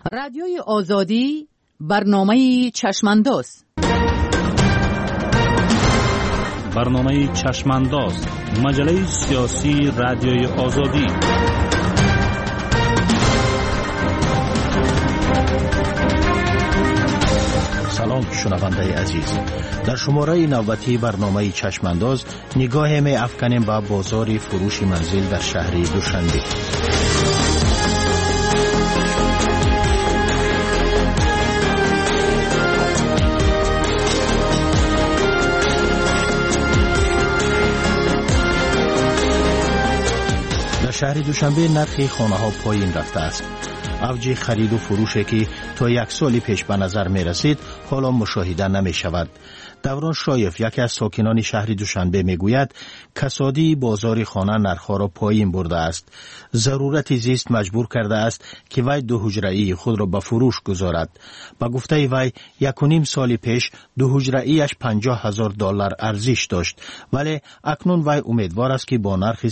رادیوی آزادی برنامه چشمانداز. برنامه چشمانداز، مجله سیاسی رادیوی آزادی. سلام شنونده عزیز، در شماره نوبتی برنامه چشمانداز نگاه می افکنیم با بازار فروش منزل در شهر دوشنبه. در شهر دوشنبه نرخ خانه ها پایین رفته است. اوج خرید و فروشی که تا یک سال پیش به نظر می رسید حالا مشاهده نمی شود. دوران شایف، یکی از ساکنان شهر دوشنبه می گوید کسادی بازار خانه نرخ‌ها را پایین برده است. ضرورت زیست مجبور کرده است که وی دو حجره‌ای خود را به فروش گذارد. با گفته وی 1.5 سال پیش دو حجره‌ایش $50,000 ارزش داشت، ولی اکنون وی امیدوار است که با نرخ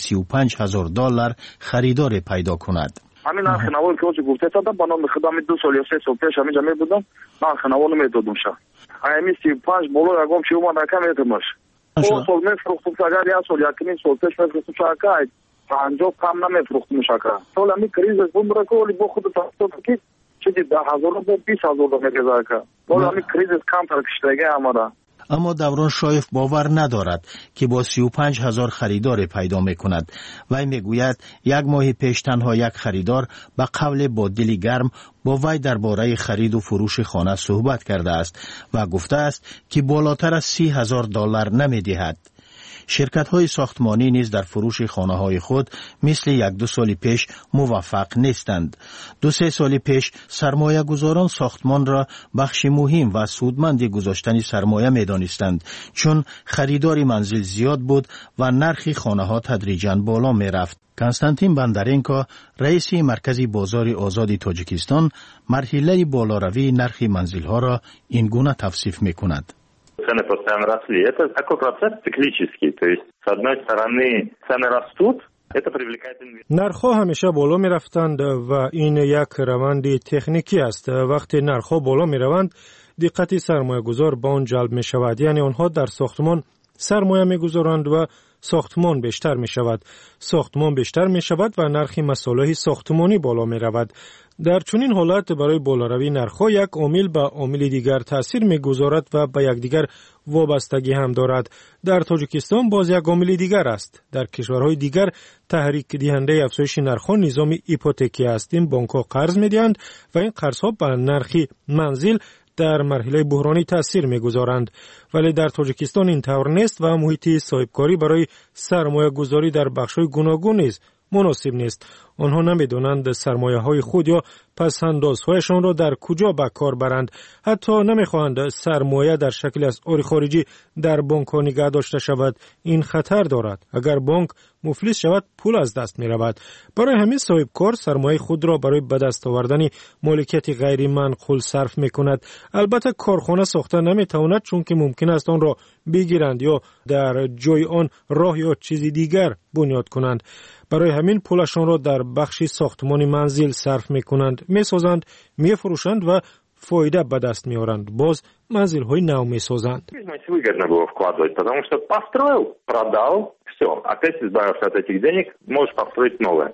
$35,000 خریدار پیدا کند. همین نرخ نوایی که گفته تا با نام خدمت 2 سال یا 3 سال پیش همینجا می بودم، نرخ نوایی نمیدادم شه. همین 35 بالا یکم چی اومد کم میتمش. او سال میفروختم اگر یا سال 1.5 سال پیش میفروختم شاکای 50 کم نمیفروختم شاکا. سال می کریز بوم کولی با خود تا کی چیزی 10,000 با 20,000 میگذاره که. بالا می کریز کم ترکشتگی امارا. اما دوران شایف باور ندارد که با 35,000 خریدار پیدا می کند. وی می گوید یک ماه پیش تنها یک خریدار به قول با دلی گرم با وی درباره خرید و فروش خانه صحبت کرده است و گفته است که بالاتر از $30,000 نمی دهد. شرکت‌های ساختمانی نیز در فروش خانه‌های خود مثل 1-2 سال پیش موفق نیستند. 2-3 سال پیش سرمایه گذاران ساختمان را بخش مهم و سودمند گذاشتن سرمایه می‌دانستند، چون خریدار منزل زیاد بود و نرخ خانه‌ها تدریجاً بالا می‌رفت. کنستانتین بندرینکو، رئیس مرکز بازار آزاد تاجیکستان، مرحله بالاروی نرخ منزل‌ها را این گونه توصیف می‌کند. Цены постоянно росли. Это такой процесс циклический. То есть, с одной стороны, цены растут, это привлекает инвесторов. نرخ‌ها همیشه بالا می‌رفتند و این یک روند تکنیکی است. وقتی نرخ‌ها بالا می‌روند، دقت سرمایه‌گذار به آن جلب می‌شود. یعنی آنها در ساختمان سرمایه می‌گذارند و ساختمان بیشتر می‌شود. ساختمان بیشتر می‌شود و نرخ مصالح ساختمانی بالا می‌رود. در چنین حالت برای بالاروی نرخ‌ها یک عامل به عامل دیگر تأثیر می‌گذارد و به یکدیگر وابستگی هم دارد. در تاجیکستان باز یک عامل دیگر است. در کشورهای دیگر تحریک دهنده افزایش نرخ‌ها نظام هیپوتکی است. این بانک‌ها قرض می‌دهند و این قرض‌ها به نرخ منزل در مرحله بحرانی تأثیر می‌گذارند. ولی در تاجیکستان این طور نیست و محیط صاحبکاری برای سرمایه‌گذاری در بخش‌های گوناگون نیز مناسب نیست. آنها نمی‌دانند سرمایه‌های خود یا پس‌اندازهایشان را در کجا به کار برند. حتی نمی‌خواهند سرمایه در شکل اسعار خارجی در بانک‌ها نگه داشته شود. این خطر دارد. اگر بانک مفلس شود، پول از دست می‌رود. برای همین صاحبکار سرمایه خود را برای به دست آوردن مالکیت غیر منقول صرف می‌کند. البته کارخانه ساخته نمی‌تواند، چون که ممکن است آن را بگیرند یا در جای آن راه یا چیزی دیگر بنیاد کنند. برای همین پولشان را در بخش ساختمان منزل صرف می‌کنند، می‌سازند، می‌فروشند و فایده به دست می‌آورند. باز منزل‌های نو می‌سازند. Выгодно было вкладывать, потому что построил, продал, все. Опять избавился от этих денег, можешь построить новое.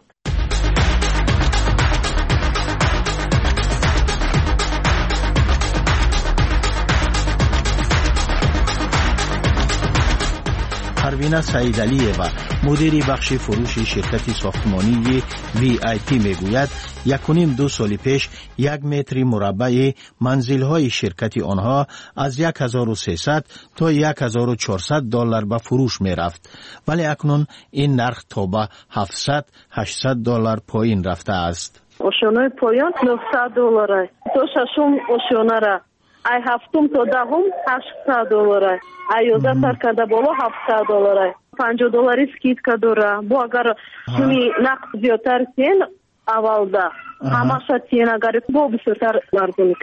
پروینه سعیدعلی‌یوه، مدیر بخش فروش شرکت ساختمانی VIP میگوید 1.5-2 سال پیش 1 متر مربع منزل‌های شرکت آنها از 1,300 تا 1,400 $ به فروش می‌رفت، ولی اکنون این نرخ تا به 700-800 $ پایین رفته است. ошёнаи поён $900. То шашум ошёнара. Ай ҳафтум то даҳум $800. Ай 11 сар карда боло $700. $50 скидка дора. Бо агар пули нақд зиёдтар сен аввалда ҳамаша сен агар бо бисёртар арзон кунӣ.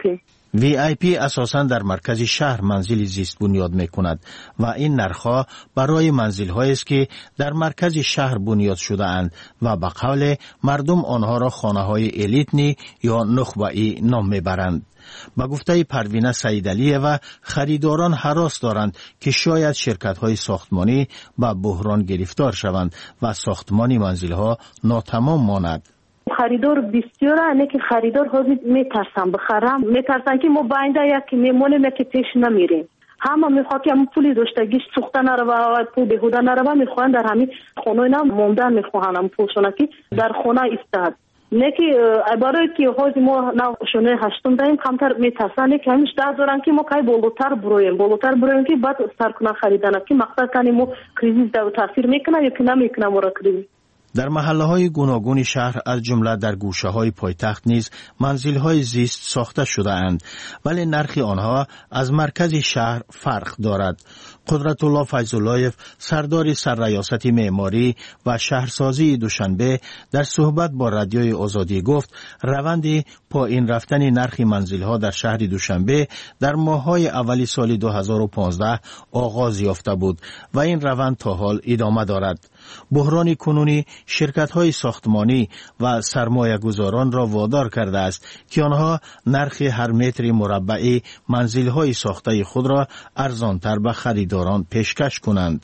VIP اساساً در مرکز شهر منزل زیست بنیاد می کند و این نرخ‌ها برای منزل‌هایی است که در مرکز شهر بنیاد شده اند و به قول مردم آنها را خانه‌های الیتنی یا نخبه‌ای نام می‌برند. با گفته پروینه سیدعلی‌اوا خریداران هراس دارند که شاید شرکت‌های ساختمانی با بحران گرفتار شوند و ساختمان منزل‌ها ناتمام ماند. خریدار بسیار اینه که خریدار حاضر میترسن بخرم، میترسن که ما باینده یکی میمونیم یکی پیش نمیریم. همه میخواد که همون پولی داشتگیش سوخته نروا و پول بهوده نروا میخوان در همین خونه اینا موندن میخوان هم پولشونه که در خونه ایستاد. نه که برای که حاضر ما نشونه هشتم داریم کمتر میترسن که همیش در دارن که ما کای بالاتر برویم که بعد سر کنن خریدن که مقصد کنیم ما کریزیس در تاثیر میکنه یا که نمیکنه ما را کریزیس. در محله‌های گوناگون شهر از جمله در گوشه‌های پایتخت نیز منزل‌های زیست ساخته شده اند ولی نرخ آنها از مرکز شهر فرق دارد. قدرت الله فیض‌اللهیف سردار سرریاست معماری و شهرسازی دوشنبه در صحبت با رادیوی آزادی گفت روند پایین رفتن نرخ منزل‌ها در شهر دوشنبه در ماه‌های اولی سال 2015 آغاز یافته بود و این روند تا حال ادامه دارد. بحران کنونی شرکت‌های ساختمانی و سرمایه‌گذاران را وادار کرده است که آنها نرخ هر متر مربع منزل‌های ساخته خود را ارزان‌تر به خریداران پیشکش کنند.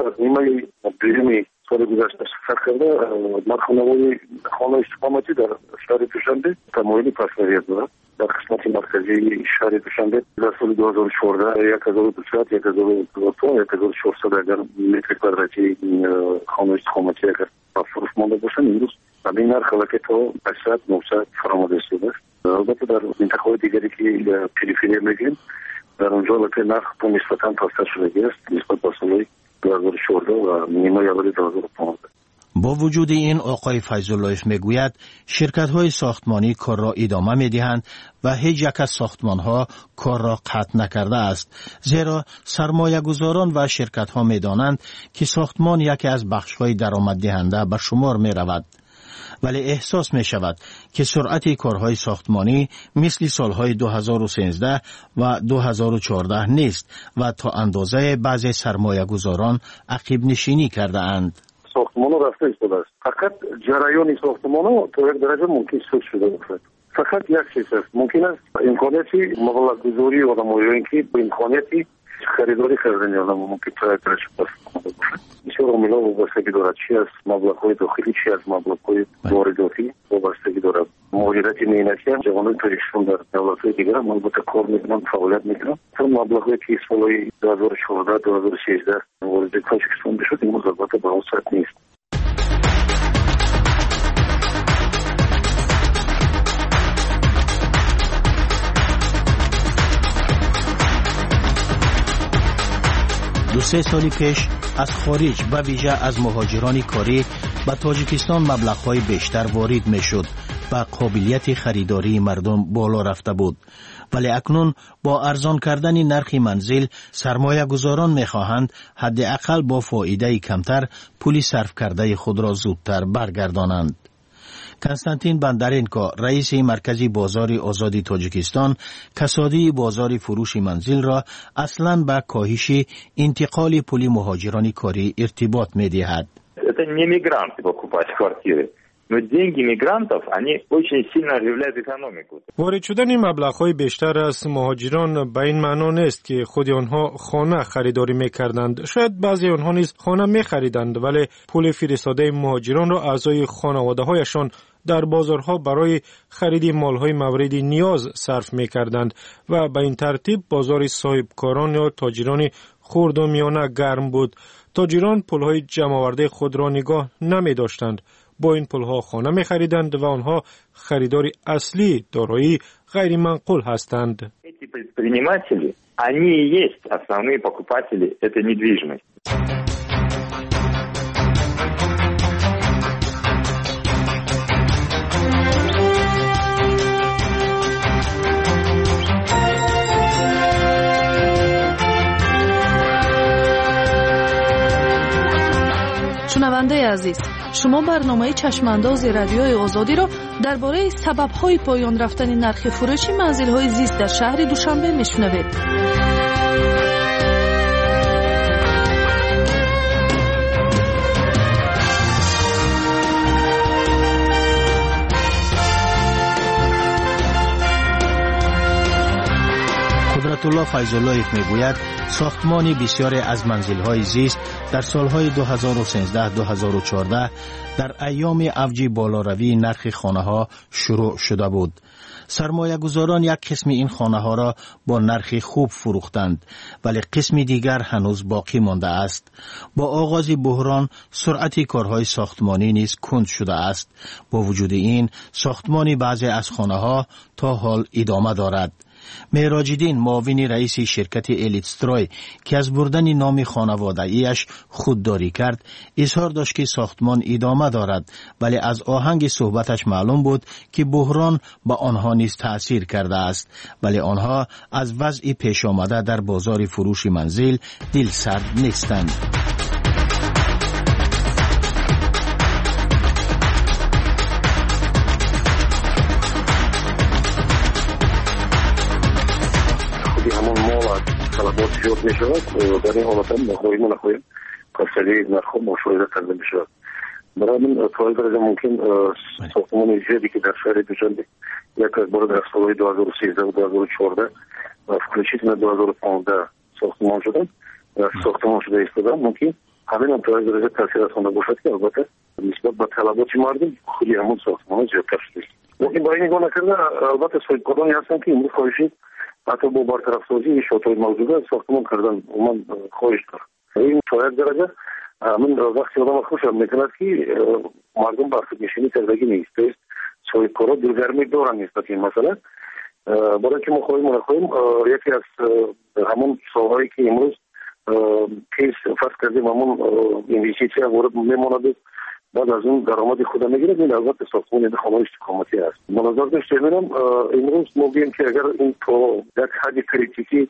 سال گذشته شفاف کرده خانه‌های خانه استقامتی در شهر دوشنبه تمایل پس‌نویت دارد. در قسمت مرکزی شهر دوشنبه در سال 2014 1200 1400 اگر متر کوادراتی خانه استقامتی اگر فروش مانده باشن امروز این نرخ که تا 800 900 فراموده شده است. البته در منطقه‌های دیگری که پریفری میگیم در اونجا البته نرخ نسبتاً تازه شده است نسبت به سال 2014 و نیمه اول 2015. با وجود این آقای فیض‌اللهیف میگوید شرکت‌های ساختمانی کار را ادامه می‌دهند و هیچ یک از ساختمان‌ها کار را قطع نکرده است زیرا سرمایه‌گذاران و شرکت‌ها می‌دانند که ساختمان یکی از بخش‌های درآمددهنده به شمار می‌رود. ولی احساس می شود که سرعت کارهای ساختمانی مثل سالهای 2013 و 2014 نیست و تا اندازه بعضی سرمایه گذاران عقب نشینی کرده اند. ساختمان رفته ایستاده است. فقط جریان ساختمان تا یک درجه ممکن سود شده باشد. فقط یک چیز است. ممکن است امکاناتی مبلغ گذاری آدم‌ها که با امکاناتی خریداری کردن آدم ممکن تا یک درجه باشد. بسیار عاملا وابستگی دارد چی از مبلغ‌های داخلی چی از مبلغ‌های وارداتی وابستگی دارد. مهاجرت مهنتی هم جوانان پریشان در دولت‌های دیگر هم البته کار میکنن فعالیت میکنن. چون مبلغ‌هایی که سالهای 2014 2016 وارد تاجیکستان بشد این البته به اون سطح نیست. دو سه سال پیش از خارج به ویژه از مهاجران کاری به تاجیکستان مبلغ‌های بیشتر وارد می‌شد و قابلیت خریداری مردم بالا رفته بود. ولی اکنون با ارزان کردن نرخ منزل سرمایه گذاران می‌خواهند حداقل با فایده کمتر پول صرف کرده خود را زودتر برگردانند. کنستانتین بندرینکو رئیس مرکزی بازار آزادی تاجیکستان کسادی بازار فروش منزل را اصلاً به کاهش انتقال پول مهاجران کاری ارتباط می‌دهد. Это не мигранты покупать квартиры. Но деньги мигрантов, они очень сильно оживляют экономику. وارد شدن مبلغ‌های بیشتر از مهاجران به این معنا نیست که خود آنها خانه خریداری می‌کردند. شاید بعضی آنها نیز خانه می‌خریدند ولی پول فرستاده مهاجران را اعضای خانواده‌هایشان در بازارها برای خرید مال‌های مورد نیاز صرف می‌کردند و به این ترتیب بازار صاحبکاران یا تاجران خرد و میانه گرم بود. تاجران پول‌های جمع‌آورده خود را نگاه نمی‌داشتند. با این پول‌ها خانه می‌خریدند و آنها خریدار اصلی دارایی غیر منقول هستند. Эти предприниматели, они и есть основные покупатели этой недвижимости. شنونده عزیز، شما برنامه چشمانداز رادیوی آزادی را درباره سبب‌های پایان رفتن نرخ فروش منزل‌های زیست در شهر دوشنبه میشنوید. قدرت‌الله فیض‌اللهیف میگوید ساختمان بسیاری از منزل‌های زیست در سالهای 2013-2014 در ایام اوج بالاروی نرخ خانه‌ها شروع شده بود. سرمایه‌گذاران یک قسم این خانه‌ها را با نرخ خوب فروختند، ولی قسم دیگر هنوز باقی مانده است. با آغاز بحران سرعت کارهای ساختمانی نیز کند شده است. با وجود این ساختمان بعضی از خانه‌ها تا حال ادامه دارد. معراج‌الدین معاون رئیس شرکت الیتستروی که از بردن نام خانواده‌ایش خودداری کرد اظهار داشت که ساختمان ادامه دارد، ولی از آهنگ صحبتش معلوم بود که بحران با آنها نیز تأثیر کرده است، ولی آنها از وضع پیش آمده در بازار فروش منزل دلسرد نیستند. طلبات زیاد می شود. در این حالت هم نخواهیم پسری نرخ مشاهده کرده می شود. برای من تا درجه ممکن ساختمان زیادی که در شهر دوشنبه یک از بار در سالهای 2013 و 2014 و включительно 2015 ساختمان شدن ایستادن ممکن همین هم تا درجه تاثیر رسانده باشد که البته نسبت به طلبات مردم خودی همون ساختمان زیادتر شده. ممکن با این نگاه نکرده البته صاحبکارانی هستن که امروز خواهشی حتی با برطرف سازی شاطهای موجوده ساختمان کردن من خواهش دارم. این شاید درجه من وقتی آدم خوشم میکند که مردم بر خودنشینی کردگی نیست. تویست صاحبکارا دلگرمی دارن نسبت این مسئله. برای که ما خواهیم یکی از همون سالهایی که امروز کیس فرض کردیم همون اینویستیسی وارد میماند بعد از اون درآمد خود میگیرد. این البته ساختمان خانه استقامتی است. منظر داشته میرم امروز ما بگیم که اگر این تو یک حد کریتیکی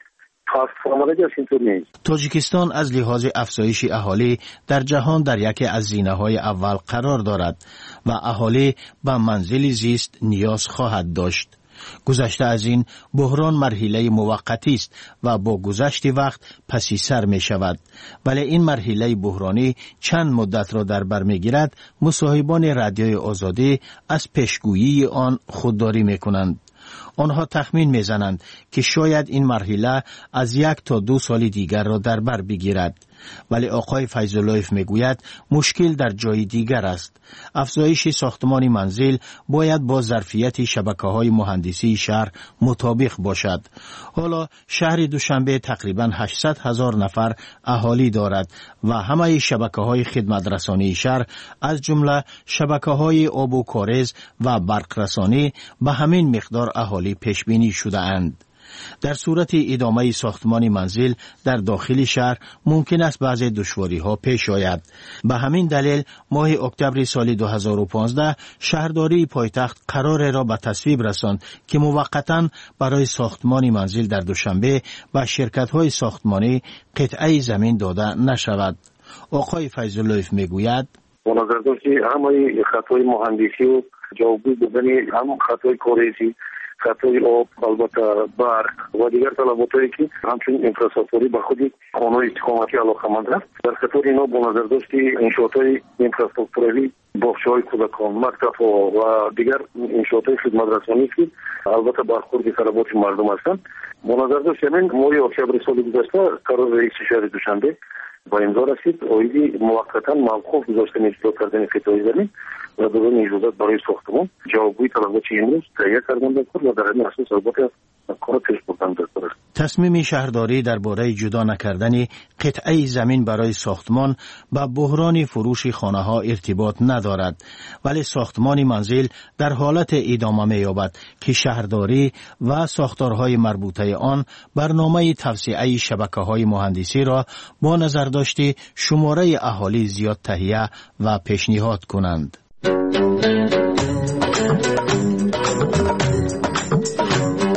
تاجیکستان از لحاظ افزایش اهالی در جهان در یکی از زینه‌های اول قرار دارد و اهالی به منزل زیست نیاز خواهد داشت. گذشته از این بحران مرحله موقتی است و با گذشت وقت پسی سر می شود، ولی این مرحله بحرانی چند مدت را در بر می گیرد. مصاحبان رادیوی آزادی از پیشگویی آن خودداری می کنند. آنها تخمین می زنند که شاید این مرحله از 1 تا 2 سال دیگر را در بر بگیرد، ولی آقای فیض‌اللهیف می گوید مشکل در جای دیگر است. افزایش ساختمان منزل باید با ظرفیت شبکه‌های مهندسی شهر مطابق باشد. حالا شهر دوشنبه تقریباً 800,000 نفر اهالی دارد و همه شبکه‌های خدمت رسانی شهر از جمله شبکه‌های آب و کاریز و برق رسانی به همین مقدار اهالی پیش بینی شده اند. در صورت ادامه ساختمان منزل در داخل شهر ممکن است بعضی دشواری‌ها پیش آید. به همین دلیل ماه اکتبر سال 2015 شهرداری پایتخت قرار را به تصویب رساند که موقتاً برای ساختمان منزل در دوشنبه به شرکت‌های ساختمانی قطعه زمین داده نشود. آقای فیض‌اللهیف میگوید با نظر داشت همه خطای مهندسی و جوابگوی بودن هم خطای کاریزی خطای آب البته برق و دیگر طلباتایی که همچنین اینفراستراکچوری به خودی خانه‌های استقامتی علاقه‌مند است. در خطر اینا با نظر داشت انشاءات‌های اینفراستراکچوری باغچه‌های کودکان، مکتب‌ها و دیگر انشاءات‌های خدمت رسانی که البته برخورد طلبات مردم هستند. با نظر داشت همین ماه اکتبر سال گذشته قرار رئیس شهر دوشنبه با امضا رسید آیدی موقتا موقوف گذاشتن اجرا کردن قطعه زمین و دادن اجازت برای ساختمان جوابگوی طلبات امروز تهیه کردن و در این اساس البته کار پیش بردن داره. تصمیم شهرداری درباره جدا نکردن قطعه زمین برای ساختمان با بحران فروش خانه‌ها ارتباط ندارد، ولی ساختمان منزل در حالت ادامه می‌یابد که شهرداری و ساختارهای مربوطه آن برنامه توسعه شبکه‌های مهندسی را با نظر داشته شماره اهالی زیاد تهیه و پیشنهاد کنند.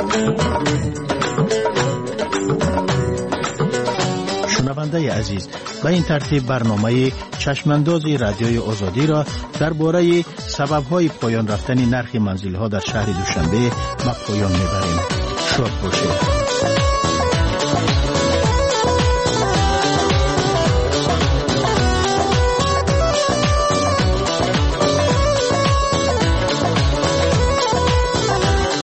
شنونده عزیز، به این ترتیب برنامه چشمانداز رادیوی آزادی را درباره سبب‌های پایان رفتن نرخ منزل‌ها در شهر دوشنبه به پایان می‌بریم. شاد باشید.